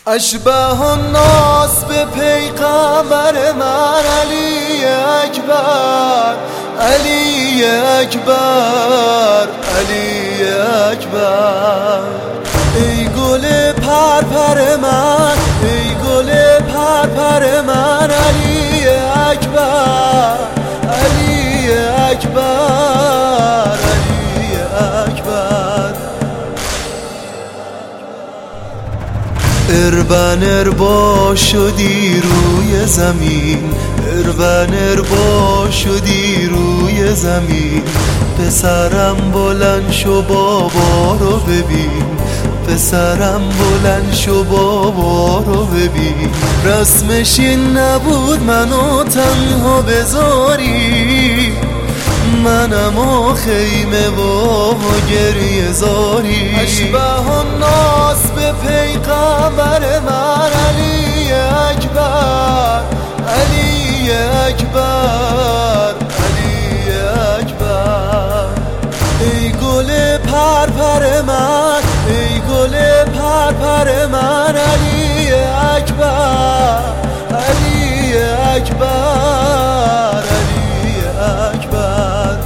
اشبه الناس به پیغمبر من علی اکبر، علی اکبر، علی اکبر. ای گل پرپر من، ای گل پرپر من علی اکبر، علی اکبر، علی اکبر. اربن اربا شدی روی زمین، اربن اربا شدی روی زمین. پسرم بلند شو بابا رو ببین، پسرم بلند شو بابا رو ببین. رسمش این نبود منو تنها بذاری، منم و خیمه و گریه زاری. اشبه الناس به پیغمبر من علی اکبر، علی اکبر، علی اکبر. ای گل پرپر من، ای گل پرپر من علی اکبر، علی اکبر، علی اکبر.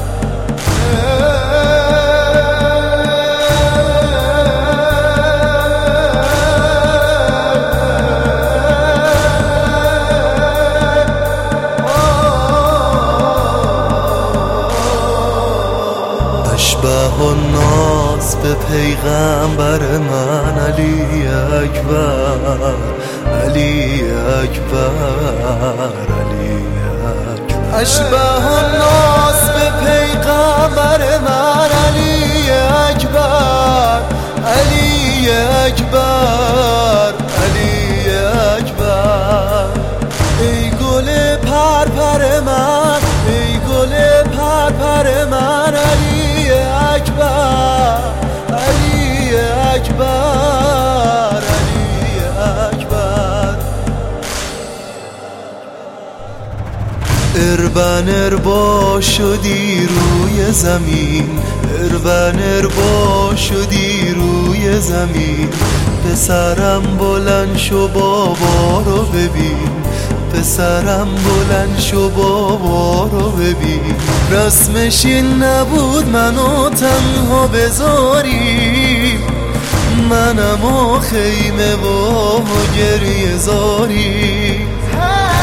اشبه الناس به پیغمبر من علی اکبر، علی اکبر، علی اکبر. اشبه الناس به پیغمبر من علی اکبر، علی اکبر، علی اکبر. ای گل پرپر من، ای گل پرپر من علی اکبر، علی اکبر، علی اکبر. اربن اربا شدی روی زمین، اربن اربا شدی روی زمین. پسرم بلند شو بابا رو ببین، پسرم بلند شو بابا رو ببین. رسمش این نبود منو تنها بذاری، منم و خیمه و گریه زاری.